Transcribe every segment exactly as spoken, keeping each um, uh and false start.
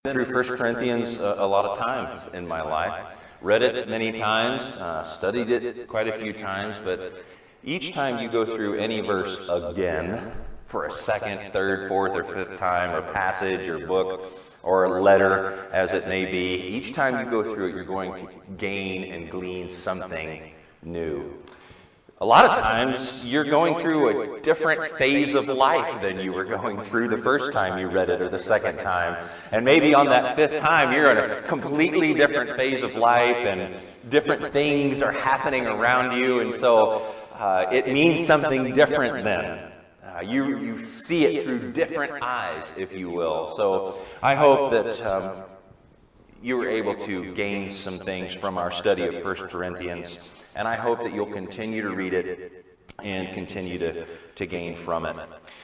through First Corinthians a, a lot of times in my life. Read it many times, uh, studied it quite a few times, but each time you go through any verse again, for a second, third, fourth, or fifth time, or passage, or book, or letter, as it may be, each time you go through it, you're going to gain and glean something new. A lot of times, you're going through a different phase of life than you were going through the first time you read it or the second time. And maybe on that fifth time, you're in a completely different phase of life and different things are happening around you. And so uh, it means something different then. Uh, you, you see it through different eyes, if you will. So I hope that um, you were able to gain some things from our study of First Corinthians. And I hope that you'll continue to read it and continue to, to gain from it.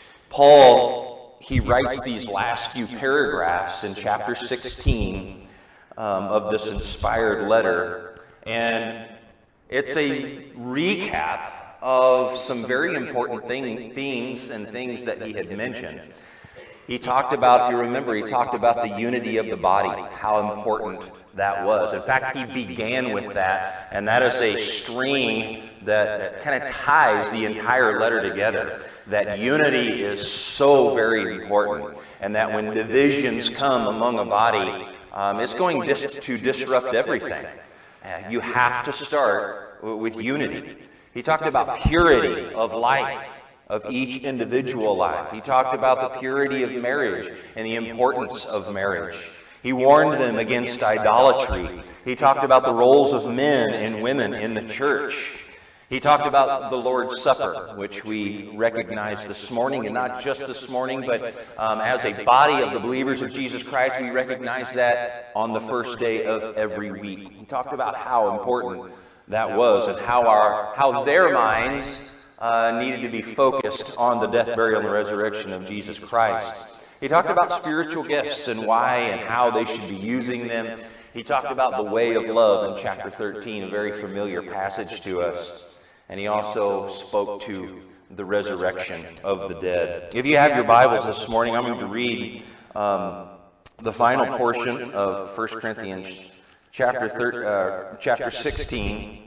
Paul, he writes these last few paragraphs in chapter sixteen um, of this inspired letter. And it's a recap of some very important thing, themes and things that he had mentioned. He talked about, if you remember, he talked about the unity of the body, how important that was. In fact, he began with that, and that is a string that, that kind of ties the entire letter together. That unity is so very important, and that when divisions come among a body, um, it's going dis- to disrupt everything. Uh, you have to start with unity. He talked about purity of life, of each individual life. He talked about the purity of marriage and the importance of marriage. He warned them against idolatry. He talked about the roles of men and women in the church. He talked about the Lord's Supper, which we recognize this morning, and not just this morning, but um, as a body of the believers of Jesus Christ, we recognize that on the first day of every week. He talked about how important that was and how our how their minds Uh, needed to be focused on the death, burial, and the resurrection of Jesus Christ. He talked about spiritual gifts and why and how they should be using them. He talked about the way of love in chapter thirteen, a very familiar passage to us. And he also spoke to the resurrection of the dead. If you have your Bibles this morning, I'm going to read um, the final portion of First Corinthians chapter, thir- uh, chapter sixteen.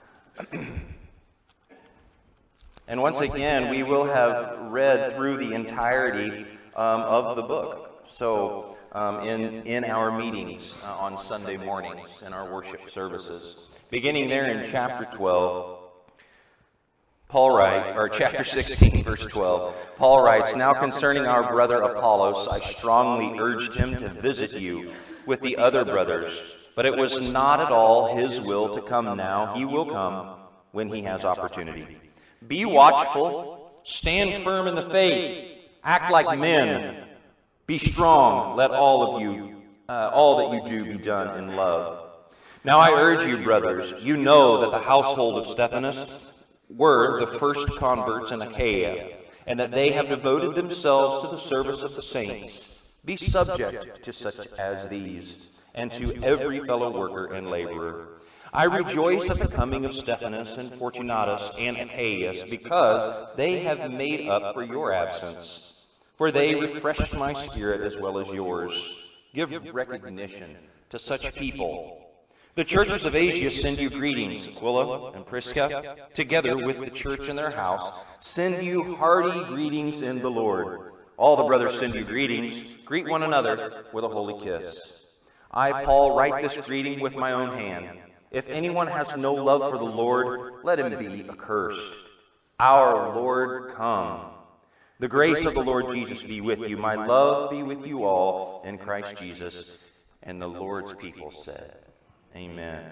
And once again, we will have read through the entirety um, of the book. So um, in, in our meetings uh, on Sunday mornings, in our worship services. Beginning there in chapter twelve, Paul writes, or chapter sixteen, verse twelve, Paul writes, "Now concerning our brother Apollos, I strongly urged him to visit you with the other brothers, but it was not at all his will to come now. He will come when he has opportunity. Be watchful, stand firm in the faith, act like men, be strong, let all of you, uh, all that you do be done in love. Now I urge you, brothers, you know that the household of Stephanas were the first converts in Achaia, and that they have devoted themselves to the service of the saints. Be subject to such as these, and to every fellow worker and laborer. I rejoice at the coming of Stephanas and Fortunatus and Appius, because they have made up for your absence. For they refreshed my spirit as well as yours. Give recognition to such people. The churches of Asia send you greetings. Aquila and Prisca, together with the church in their house, send you hearty greetings in the Lord. All the brothers send you greetings. Greet one another with a holy kiss. I, Paul, write this greeting with my own hand. If anyone has no love for the Lord, let him be accursed. Our Lord, come. The grace of the Lord Jesus be with you. My love be with you all in Christ Jesus." And the Lord's people said, Amen.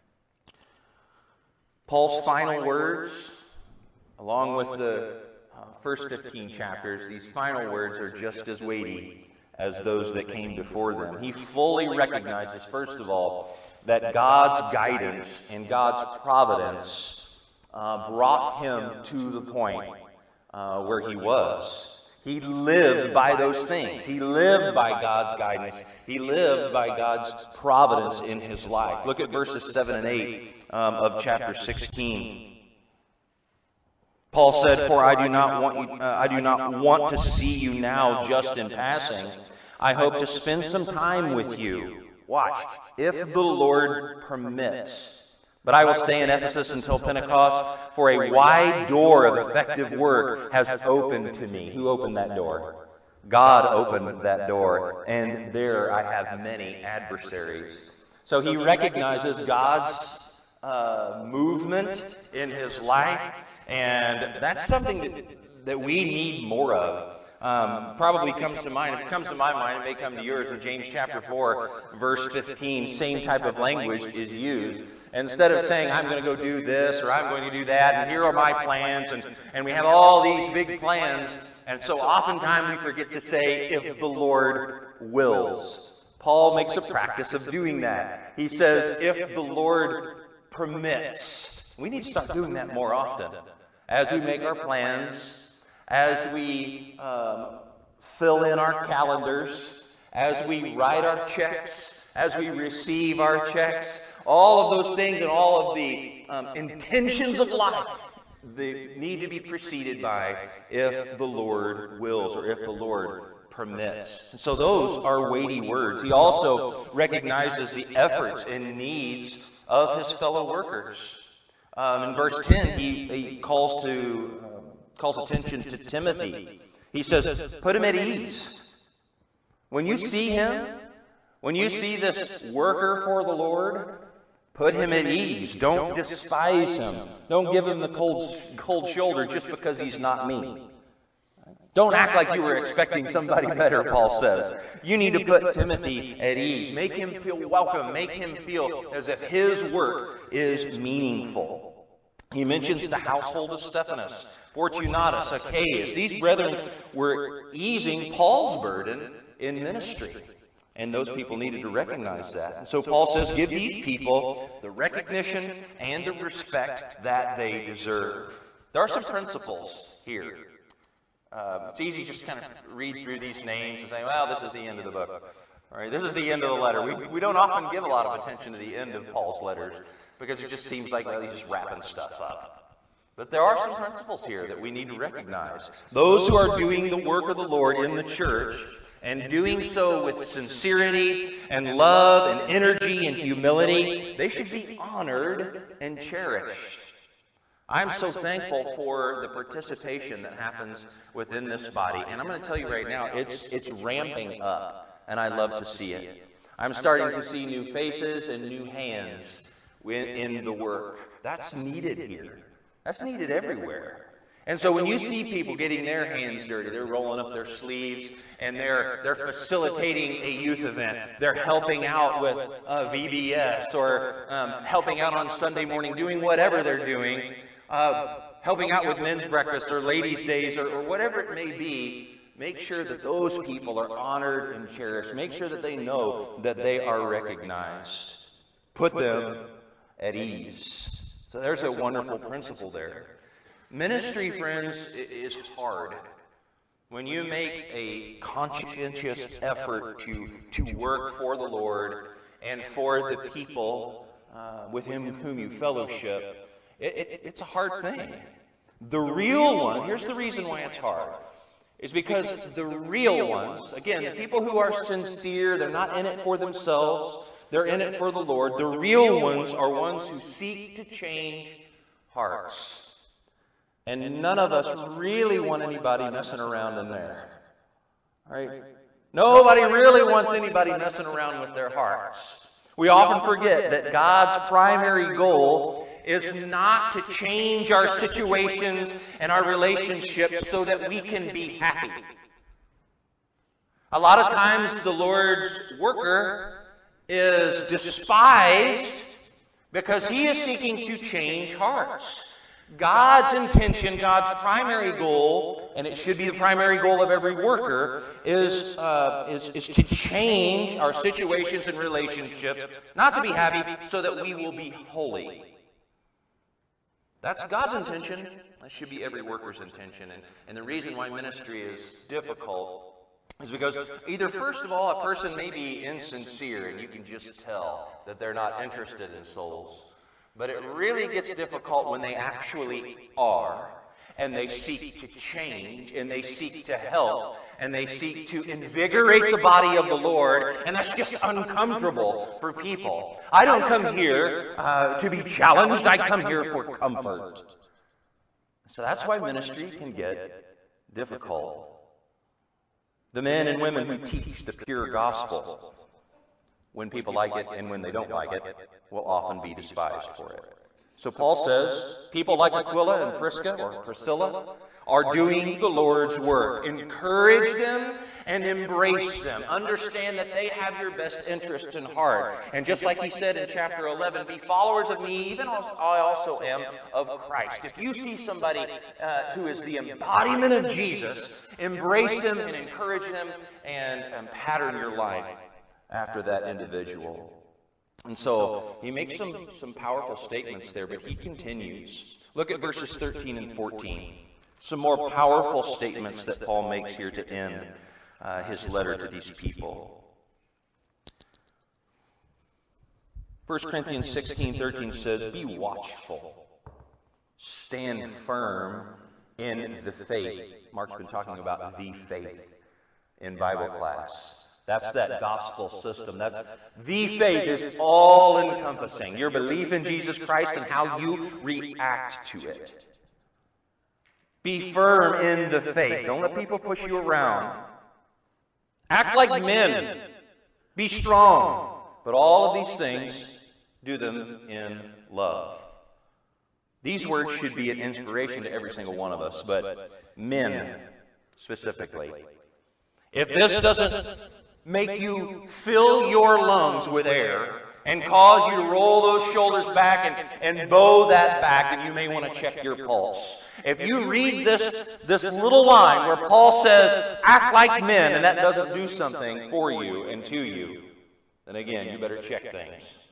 Paul's final words, along with the uh, first fifteen chapters, these final words are just as weighty as those that came before them. He fully recognizes, first of all, that God's guidance and God's providence uh, brought him to the point uh, where he was. He lived by those things. He lived by God's guidance. He lived by God's providence in his life. Look at verses seven and eight um, of chapter sixteen. Paul said, "For I do not want you, uh, I do not want to see you now just in passing. I hope to spend some time with you. Watch, if the Lord permits. But I will stay in Ephesus until Pentecost, for a wide door of effective work has opened to me. Who opened that door? God opened that door, and there I have many adversaries. So he recognizes God's uh, movement in his life, and that's something that, that we need more of. Um, probably comes to mind. If it comes to my mind, it may come to yours. In James chapter four, verse fifteen, same type of language is used. Instead of saying, I'm going to go do this, or I'm going to do that, and here are my plans, and, and we have all these big plans, and so oftentimes we forget to say, if the Lord wills. Paul makes a practice of doing that. He says, if the Lord permits. We need to start doing that more often. As we make our plans, as we um, fill in our calendars, as we write our checks, as we receive our checks, all of those things and all of the um, intentions of life, they need to be preceded by if the Lord wills or if the Lord permits. And so those are weighty words. He also recognizes the efforts and needs of his fellow workers. Um, in verse ten, he, he calls to um, calls attention to Timothy. He says, put him at ease. When you see him, when you see this worker for the Lord, put him at ease. Don't despise him. Don't give him the cold, cold shoulder just because he's not me. Don't act like you were expecting somebody better, Paul says. You need to put Timothy at ease. Make him feel welcome. Make him feel as if his work is meaningful. He mentions the household of Stephanas, Fortunatus, Achaeus. These brethren were easing Paul's burden in ministry. And those people needed to recognize that. And so Paul says, give these people the recognition and the respect that they deserve. There are some principles here. Uh, it's easy just to kind of read through these names and say, well, this is the end of the book. All right, this is the end of the letter. We, we don't often give a lot of attention to the end of Paul's letters because it just seems like, well, he's just wrapping stuff up. But there are some principles here that we need to recognize. Those who are doing the work of the Lord in the church and doing so with sincerity and love and energy and humility, they should be honored and cherished. I'm so thankful for the participation that happens within this body. And I'm going to tell you right now, it's it's ramping up, and I love to see it. I'm starting to see new faces and new hands in the work. That's needed here. That's needed everywhere. And so when you see people getting their hands dirty, they're rolling up their sleeves, and they're they're facilitating a youth event. They're helping out with uh, V B S, or um, helping out on Sunday morning, doing whatever they're doing, uh, helping out with men's breakfast or ladies' days, or, or whatever it may be. Make sure that those people are honored and cherished. Make sure that they know that they are recognized. Put them at ease. So there's a wonderful principle there. Ministry, friends, is hard. When you make a conscientious effort to, to work for the Lord and for the people uh, with him, whom you fellowship, it, it, it's a hard thing. The real one, here's the reason why it's hard, is because the real ones, again, the people who are sincere, they're not in it for themselves, they're in it for the Lord. The real ones are ones who seek to change hearts. And none of us really want anybody messing around in there. Right? Nobody really wants anybody messing around with their hearts. We often forget that God's primary goal is not to change our situations and our relationships so that we can be happy. A lot of times the Lord's worker is despised because he is seeking to change hearts. God's intention, God's primary goal, and it should be the primary goal of every worker, is, uh, is, is to change our situations and relationships, not to be happy, so that we will be holy. That's God's intention. That should be every worker's intention. And, and the reason why ministry is difficult is because either, first of all, a person may be insincere, and you can just tell that they're not interested in souls. But it really gets difficult when they actually are. and they seek to change, and they seek to help, and they seek to invigorate the body of the Lord, and that's just uncomfortable for people. I don't come here uh, to be challenged. I come here for comfort. So that's why ministry can get difficult. The men and women who teach the pure gospel, when people like it and when they don't like it, will often be despised for it. So Paul says, people like Aquila and Prisca or Priscilla are doing the Lord's work. Encourage them and embrace them. Understand that they have your best interests in heart. And just like he said in chapter eleven, be followers of me, even as I also am of Christ. If you see somebody uh, who is the embodiment of Jesus, embrace them and encourage them and, and pattern your life after that individual. And so he makes some, some powerful statements there, but he continues. Look at verses thirteen and fourteen. Some more powerful statements that Paul makes here to end uh, his letter to these people. First Corinthians sixteen thirteen says, be watchful. Stand firm in the faith. Mark's been talking about the faith in Bible class. That's that gospel system. That's the faith is all encompassing. Your belief in Jesus Christ and how you react to it. Be firm in the faith. Don't let people push you around. Act like men. Be strong. But all of these things, do them in love. These words should be an inspiration to every single one of us, but men specifically. If this doesn't make you fill your lungs with air and cause you to roll those shoulders back and, and bow that back, then you may want to check your pulse. If you read this, this little line where Paul says, act like men, and that doesn't do something for you and to you, then again, you better check things.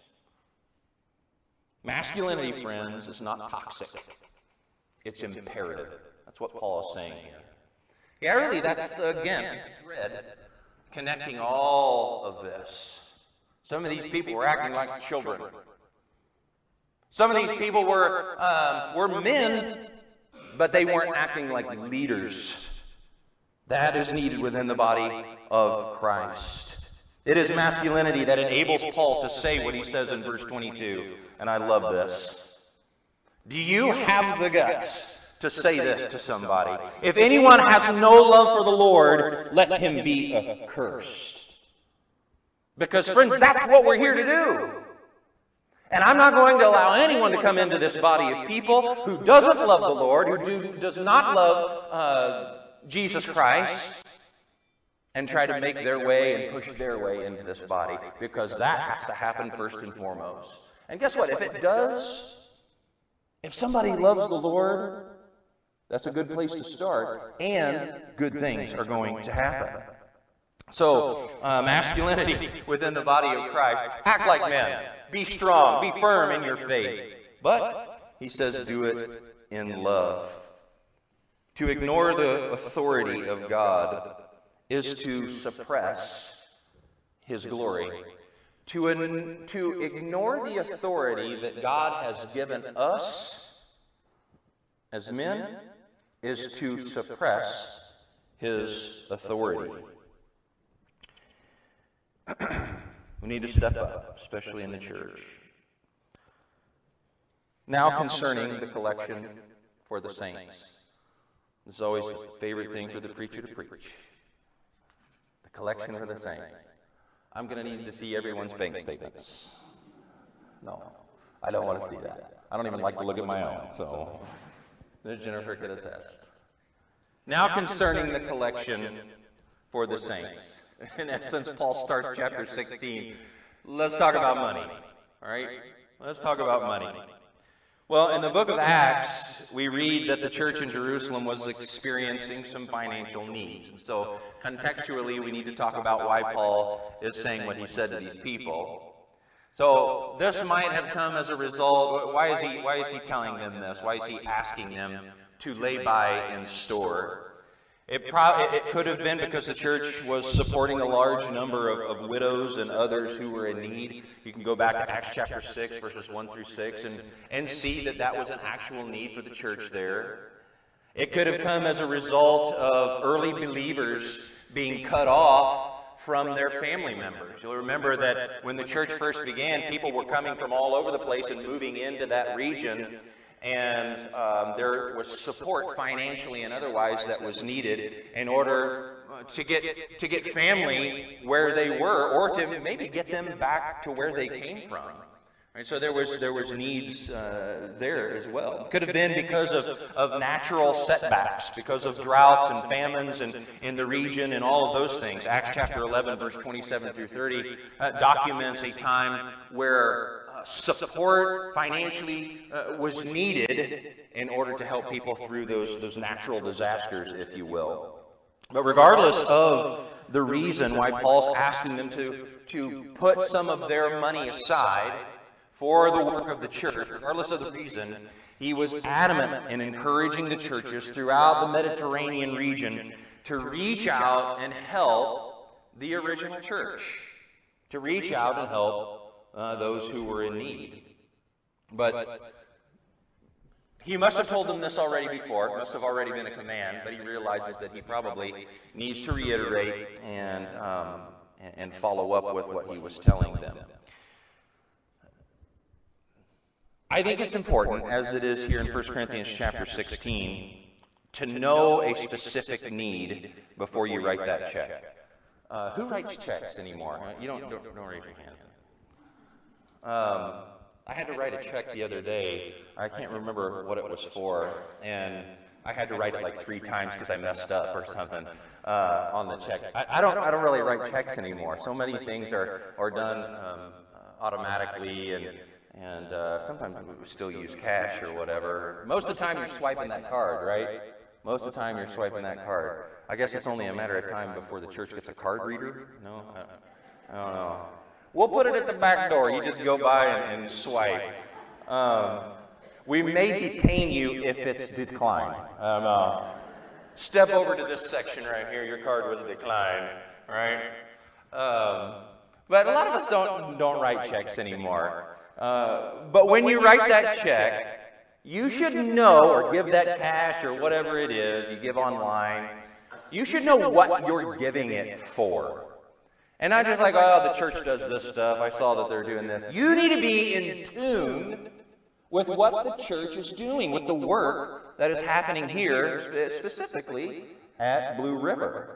Masculinity, friends, is not toxic. It's imperative. That's what Paul is saying here. Yeah, really, that's, again, a thread connecting all of this. Some of these people were acting like children. Some of these people were, um, were men, but they weren't acting like leaders. That is needed within the body of Christ. It is masculinity that enables Paul to say what he says in verse twenty-two, and I love this. Do you have the guts to say this to somebody? If anyone has no love for the Lord, let him be accursed. Because, friends, that's what we're here to do. And I'm not going to allow anyone to come into this body of people who doesn't love the Lord, who do, does not love uh, Jesus Christ, and try to make their way and push their way into this body. Because that has to happen first and foremost. And guess what? If it does, if somebody loves the Lord, that's a good place to start, and good things are going to happen. So, uh, masculinity within the body of Christ. Act like men. Be strong. Be firm in your faith. But, he says, do it in love. To ignore the authority of God is to suppress His glory. To, in, to ignore the authority that God has given us as men is to suppress His authority. We need to step up, especially in the church. Now concerning the collection for the saints. This is always a favorite thing for the preacher to preach. The collection for the saints. I'm going to need to see everyone's bank statements. No, I don't want to see that. I don't even like to look at my own, so Jennifer could attest. Now concerning the collection for the saints. In essence, Paul starts chapter sixteen. Let's talk about money. All right? Let's talk about money. Well, in the book of Acts, we read that the church in Jerusalem was experiencing some financial needs. And so, contextually, we need to talk about why Paul is saying what he said to these people. So, this might have come as a result. Why is he, why is he telling them this? Why is he asking them to lay by and store? It, pro- it could have been because the church was supporting a large number of, of widows and others who were in need. You can go back to Acts chapter six, verses one through six, and, and see that that was an actual need for the church there. It could have come as a result of early believers being cut off from their family members. You'll remember that when the church first began, people were coming from all over the place and moving into that region, and um, there was support financially and otherwise that was needed in order to get to get family where they were, or to maybe get them back to where they came from. Right, so there was there was needs uh, there as well. Could have been because of, of natural setbacks, because of droughts and famines and in the region and all of those things. Acts chapter eleven, verse twenty-seven through thirty uh, documents a time where uh, support financially uh, was needed in order to help people through those those natural disasters, if you will. But regardless of the reason why Paul's asking them to to put some of their money aside for the work of the church, regardless of the reason, he was adamant in encouraging the churches throughout the Mediterranean region to reach out and help the original church, to reach out and help uh, those who were in need. But he must have told them this already before. It must have already been a command, but he realizes that he probably needs to reiterate and, um, and follow up with what he was telling them. I think it's important, as it is here in First Corinthians chapter sixteen, to know a specific need before you write that check. Uh, who writes checks anymore? You don't, don't, don't raise your hand. Um, I had to write a check the other day. I can't remember what it was for, and I had to write it like three times because I messed up or something uh, on the check. I, I don't I don't really write checks anymore. So many things are are done um, automatically, and and uh, sometimes we still use cash or whatever. Most of the time you're swiping that card, right? Most of the time you're swiping that card. I guess it's only a matter of time before the church gets a card reader. No, I, I don't know. We'll put it at the back door. You just go by and, and swipe. Um, we may detain you if it's declined. Um, uh, step over to this section right here. Your card was declined, right? Um, but a lot of us don't don't write checks anymore. Uh, but when you write that check, you should know, or give that cash or whatever it is you give online, you should know what you're giving it for. And not just like, oh, the church does this stuff, I saw that they're doing this. You need to be in tune with what the church is doing, with the work that is happening here, specifically at Blue River.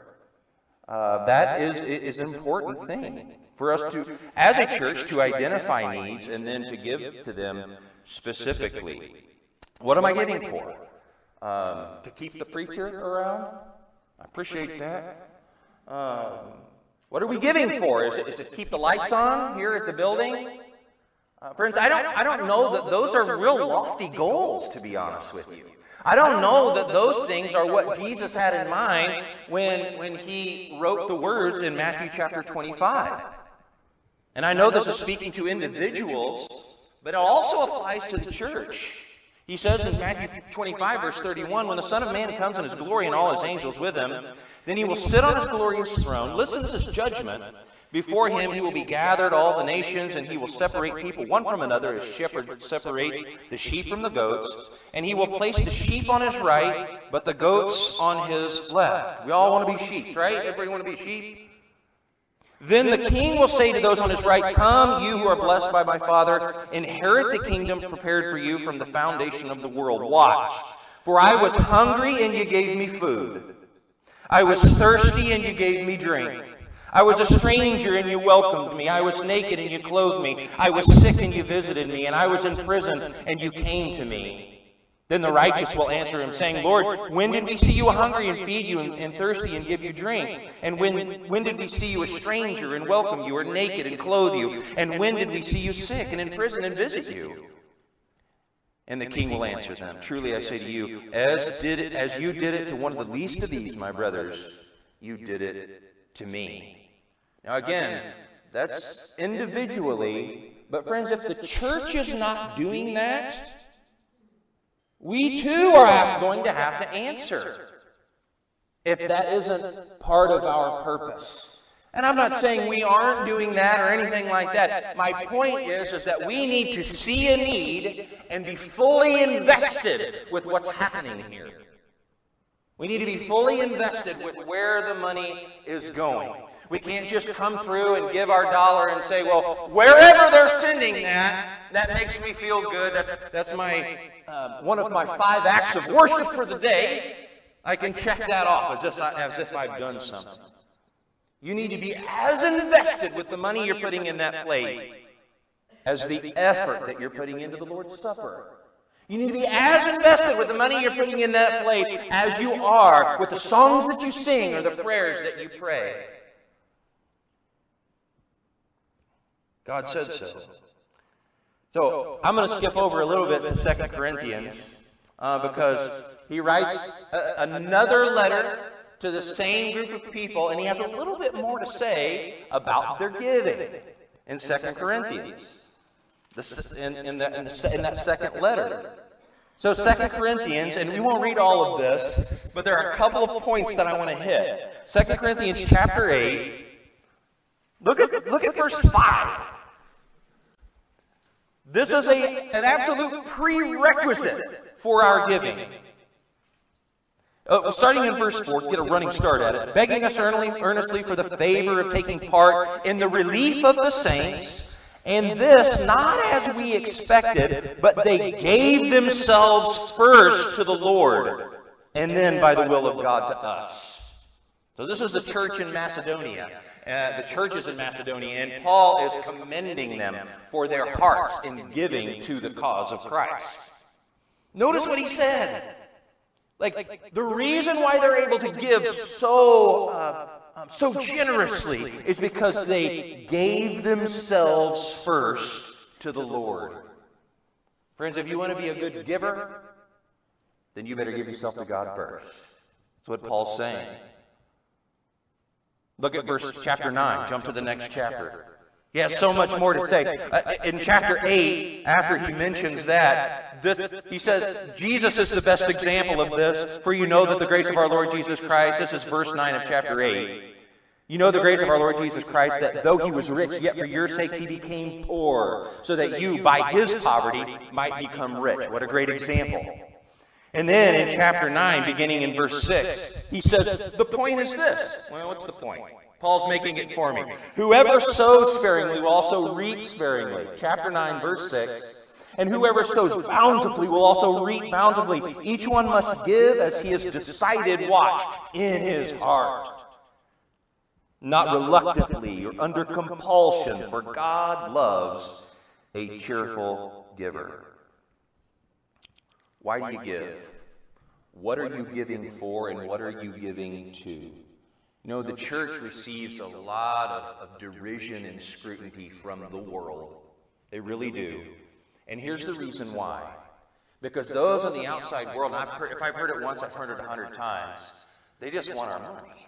Uh, that is, is an important thing for us to, as a church, to identify needs and then to give to them specifically. What am I giving for? Um, to keep the preacher around? I appreciate that. Um, what are we giving for? Is it, is it to keep the lights on here at the building? Uh, friends, I don't, I don't know that those are real lofty goals, to be honest with you. I don't know that those things are what Jesus had in mind when, when he wrote the words in Matthew chapter twenty-five. And I know this is speaking to individuals, but it also applies to the church. He says in Matthew twenty-five, verse thirty-one, when the Son of Man comes in his glory and all his angels with him, then he will sit on his glorious throne. Listen to his judgment. Before him he will be gathered all the nations, and he will separate people one from another as shepherd separates the sheep from the goats. And he will place the sheep on his right, but the goats on his left. We all want to be sheep, right? Everybody want to be sheep? Then the king will say to those on his right, come, you who are blessed by my Father, inherit the kingdom prepared for you from the foundation of the world. Watch, for I was hungry and you gave me food. I was thirsty and you gave me drink. I was a stranger and you welcomed me. I was naked and you clothed me. I was sick and you visited me. And I was in prison and you came to me. Then the righteous will answer him, saying, Lord, when did we see you hungry and feed you, and, and thirsty and give you drink? And when, when did we see you a stranger and welcome you, or naked and clothe you? And when did we see you sick and in prison and visit you? And the king will answer them, truly I say to you, as, did it, as you did it to one of the least of these, my brothers, you did it to me. Now again, that's individually, but friends, if the church is not doing that, we too are going to have to answer if that isn't part of our purpose. And I'm not saying we aren't doing that or anything like that. My point is, is that we need to see a need and be fully invested with what's happening here. We need to be fully invested with where the money is going. We can't just come through and give our dollar and say, well, wherever they're sending that, that makes me feel good. That's, that's my uh, one of my five acts of worship for the day. I can check that off as if, I, as if I've done something. You need to be as invested with the money you're putting in that plate as the effort that you're putting into the Lord's Supper. You need to be as invested with the money you're putting in that plate as you are with the songs that you sing or the prayers that you pray. God said so. So I'm going to skip over a little bit to Second Corinthians uh, because he writes a, another letter to the same group of people, and he has a little bit more to say about their giving in Second Corinthians. The, in, in, the, in, the, in that second letter. So Second Corinthians, and we won't read all of this, but there are a couple of points that I want to hit. Second Corinthians chapter eight, look at, look at verse five. This is a, an absolute prerequisite for our giving. Uh, starting in verse four, get a running start at it. Begging us earnestly, earnestly for the favor of taking part in the relief of the saints, and this not as we expected, but they gave themselves first to the Lord, and then by the will of God to us. So this is the church in Macedonia, uh, the churches in Macedonia, and Paul is commending them for their hearts in giving to the cause of Christ. Notice what he said. Like, the reason why they're able to give so uh, um, so generously is because they gave themselves first to the Lord. Friends, if you want to be a good giver, then you better give yourself to God first. That's what Paul's saying. Look at verse chapter nine. Jump to the next chapter. He has so much more to say. Uh, in chapter eight, after he mentions that, this, he says, Jesus is the best example of this, for you know that the grace of our Lord Jesus Christ, this is verse nine of chapter eight, you know the grace of our Lord Jesus Christ, that though he was rich, yet for your sakes he became poor, so that you, by his poverty, might become rich. What a great example. And then in chapter nine, beginning in verse six, he says, the point is this. Well, what's the point? Paul's making it for me. Whoever sows sparingly will also reap sparingly. Chapter nine, verse six. And whoever sows bountifully will also reap bountifully. Each one must give as he has decided, watch, in his heart. Not reluctantly or under compulsion, for God loves a cheerful giver. Why do you give? What are you giving for, and what are you giving to? You know, the church receives a lot of, of derision and scrutiny from the world. They really do. And here's the reason why. Because those in the outside world, and I've heard, if I've heard it once, I've heard it a hundred times, they just want our money.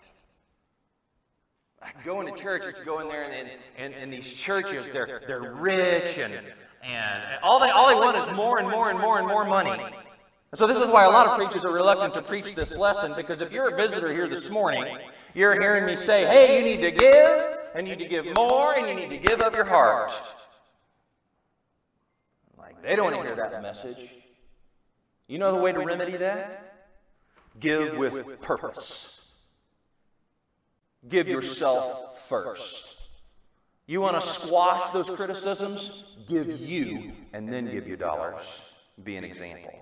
Go into church, it's go in there, and, and, and these churches, they're, they're rich, and, and all, they, all they want is more and more and more and more money. So this is why a lot of preachers are reluctant to preach this lesson, because if you're a visitor here this morning, you're hearing me say, hey, you need to give, and you need to give more, and you need to give of your heart. Like, they don't want to hear that message. You know the way to remedy that? Give with purpose. Give yourself first. You want to squash those criticisms? Give you, and then give you dollars. Be an example.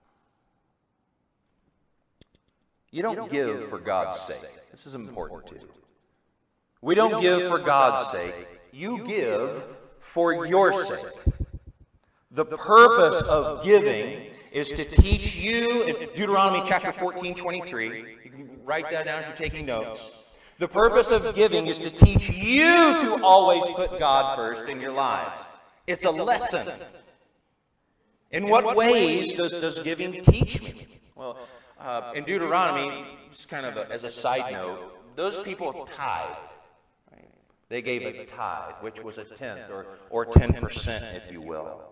You don't give for God's sake. This is important too. We don't give for God's sake. You give for your sake. The purpose of giving is to teach you, in Deuteronomy chapter fourteen, twenty-three, you can write that down if you're taking notes. The purpose of giving is to teach you to always put God first in your lives. It's a lesson. In what ways does, does giving teach me? Well, Uh, in Deuteronomy, just kind of a, as a side note, those people tithed. Right? They gave a tithe, which was a tenth or, or ten percent, if you will.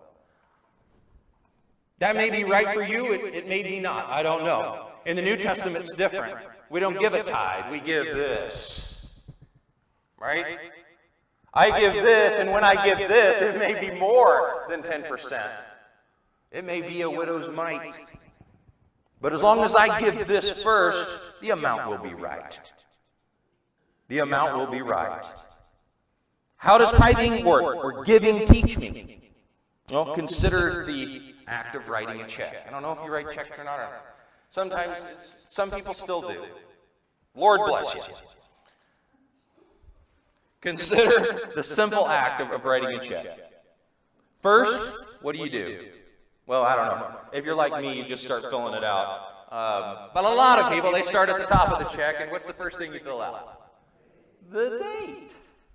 That may be right for you, it, it may be not. I don't know. In the New Testament, it's different. We don't give a tithe, we give this. Right? I give this, and when I give this, it may be more than ten percent. It may be a widow's mite. But as long as I give this first, the amount will be right. The amount will be right. How does tithing work? Or giving teach me? Well, consider the act of writing a check. I don't know if you write checks or not. Or not. Sometimes, it's, some people still do. Lord bless you. Consider the simple act of, of writing a check. First, what do you do? Well, I don't know. If you're like me, you just start filling it out. Um, but a lot of people, they start at the top of the check, and what's the first thing you fill out? The date.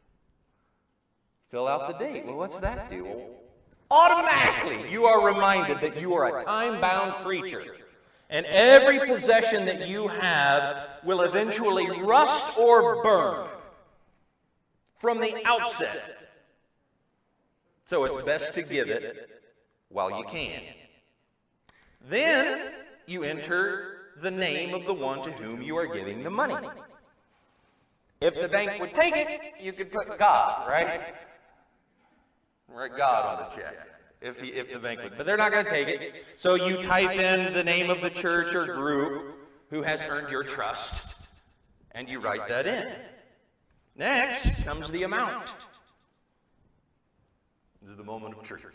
Fill out the date. Well, what's that do? Well, automatically, you are reminded that you are a time-bound creature. And every possession that you have will eventually rust or burn from the outset. So it's best to give it while you can. Then you enter the name of the one to whom you are giving the money. If the bank would take it, you could put God, right? Write God on the check. If, he, if the bank would. But they're not going to take it. So you type in the name of the church or group who has earned your trust, and you write that in. Next comes the amount. This is the moment of truth.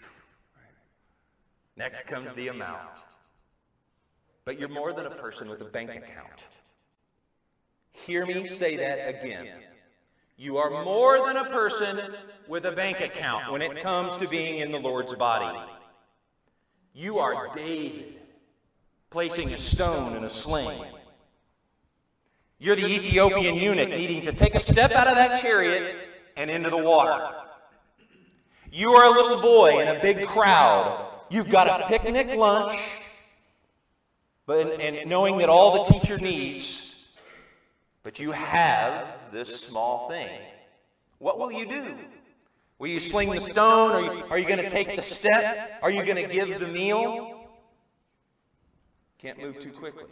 Next comes the amount. But you're more than a person with a bank account. Hear me say that again. You are more than a person with a bank account when it comes to being in the Lord's body. You are David, placing a stone in a sling. You're the Ethiopian eunuch needing to take a step out of that chariot and into the water. You are a little boy in a big crowd. You've got a picnic lunch, but and, and knowing that all the teacher needs, but you have this small thing. What will you do? Will you sling the stone? Are you, are you going to take the step? Are you going to give the meal? Can't move too quickly.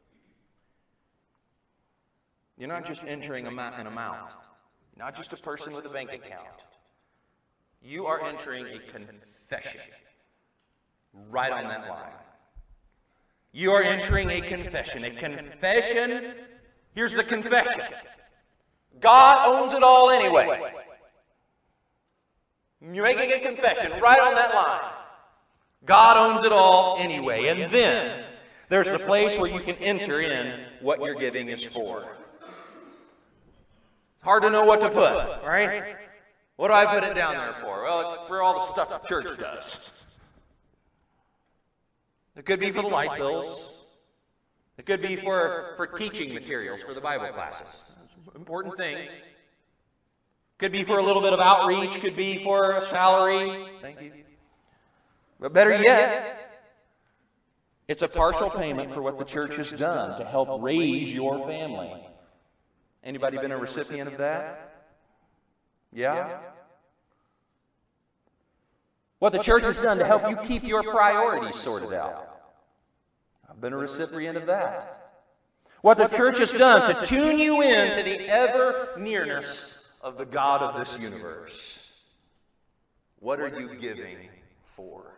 You're not just entering an amount. You're not just a person with a bank account. You are entering a confession right on that line. You are entering a confession. A confession. Here's the confession. God owns it all anyway. You're making a confession right on that line. God owns it all anyway. And then there's the place where you can enter in what your giving is for. It's hard to know what to put, right? What do I put it down there for? Well, it's for all the stuff the church does. It could be for the light bills. It could be for, for teaching materials for the Bible classes. Important things. Could be for a little bit of outreach. Could be for a salary. Thank you. But better yet, it's a partial payment for what the church has done to help raise your family. Anybody been a recipient of that? Yeah? What the church has done to help you keep your priorities sorted out. I've been a recipient of that. What the church has done to tune you in to the ever nearness of the God of this universe. What are you giving for?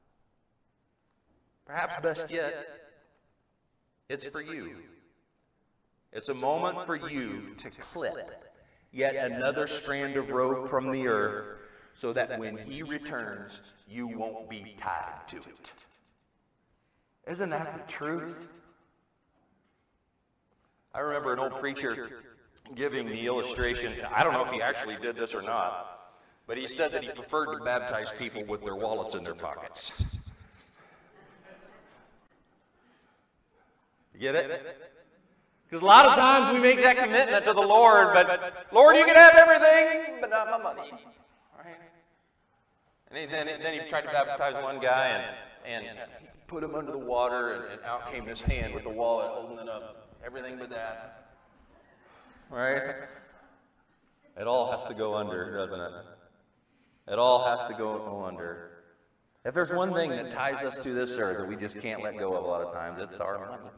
Perhaps best yet, it's for you. It's a moment for you to clip yet another strand of rope from the earth so that when He returns, you won't be tied to it. Isn't that the truth? I remember an old preacher giving the illustration. I don't know if he actually did this or not, but he said that he preferred to baptize people with their wallets in their pockets. You get it? Because a lot of times we make that commitment to the Lord, but Lord, you can have everything, but not my money. Right? And he, then, then he tried to baptize one guy, and, and he put him under the water, and, and out came this hand with the wallet holding it up. Everything but that. Right? It all has to go under, doesn't it? It all has to go under. If there's one thing that ties us to this earth that we just can't let go of a lot of times, it's our money.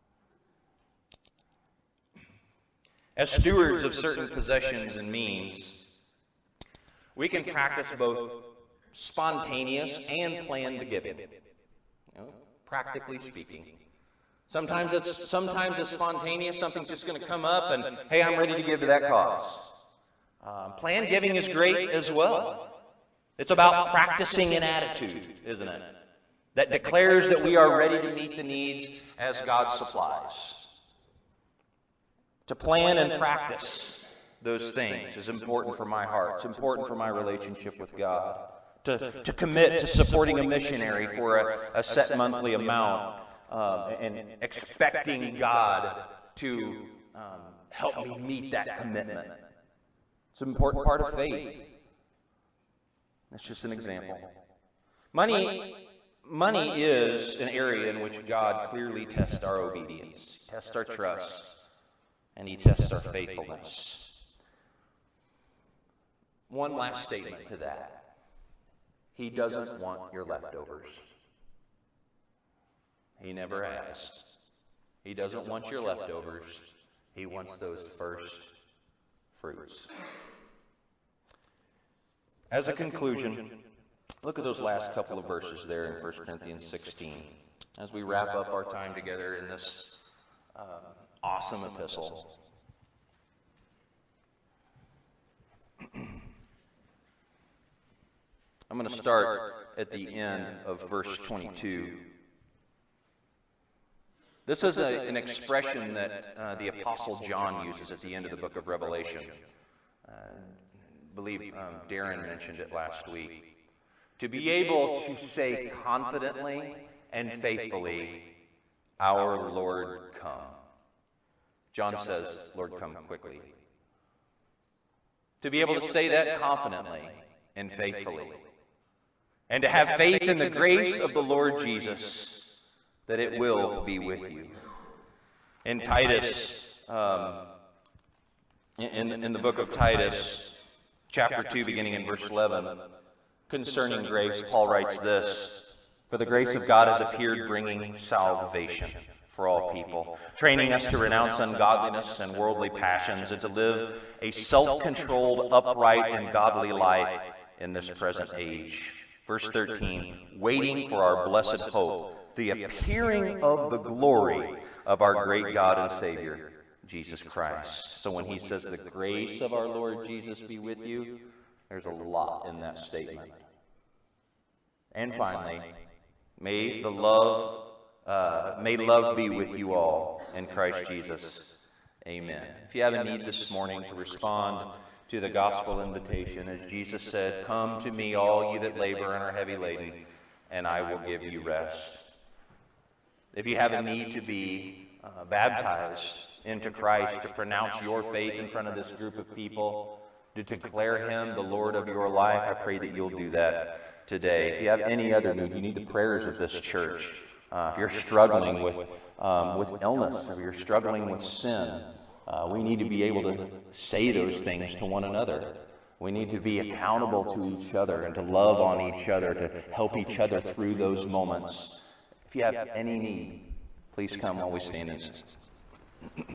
As stewards of certain possessions and means, we can practice both spontaneous and planned giving, you know, practically speaking. Sometimes it's sometimes it's spontaneous. Something's just going to come up, and hey, I'm ready to give to that cause. Um, planned giving is great as well. It's about practicing an attitude, isn't it? That declares that we are ready to meet the needs as God supplies. To plan and practice those things is important for my heart. It's important for my relationship with God. To, to commit to supporting a missionary for a, a set monthly amount um, and expecting God to um, help me meet that commitment. It's an important part of faith. That's just an example. Money, money is an area in which God clearly tests our obedience, tests our trust, and He tests our faithfulness. One last statement to that. He doesn't want your leftovers. He never has. He doesn't want your leftovers. He wants those first fruits. As a conclusion, look at those last couple of verses there in First Corinthians sixteen as we wrap up our time together in this um, awesome epistle. I'm going to start at the end of verse twenty-two. This is a, an expression that uh, the Apostle John uses at the end of the book of Revelation. Uh, I believe um, Darren mentioned it last week. To be able to say confidently and faithfully, "Our Lord, come." John says, "Lord, come quickly." To be able to say that confidently and faithfully. And to have faith in the grace of the Lord Jesus, that it will be with you. In Titus, um, in, in the book of Titus, chapter two, beginning in verse eleven, concerning grace, Paul writes this: "For the grace of God has appeared, bringing salvation for all people, training us to renounce ungodliness and worldly passions, and to live a self-controlled, upright, and godly life in this present age." Verse thirteen, "Waiting for our blessed hope, the appearing of the glory of our great God and Savior, Jesus Christ." So when he says the grace of our Lord Jesus be with you, there's a lot in that statement. And finally, may the love, uh, may love be with you all in Christ Jesus. Amen. If you have a need this morning to respond to the gospel invitation, as Jesus said, "Come to me, all you that labor and are heavy laden, and I will give you rest." If you have a need to be uh, baptized into Christ, to pronounce your faith in front of this group of people, to declare Him the Lord of your life, I pray that you'll do that today. If you have any other need, you need the prayers of this church. Uh, if you're struggling with um, with illness, if you're struggling with sin, uh, we need to be able to say those things to one another. We need to be accountable to each other and to love on each other, to help each other through those moments. If you have any need, please come while we stand and sing.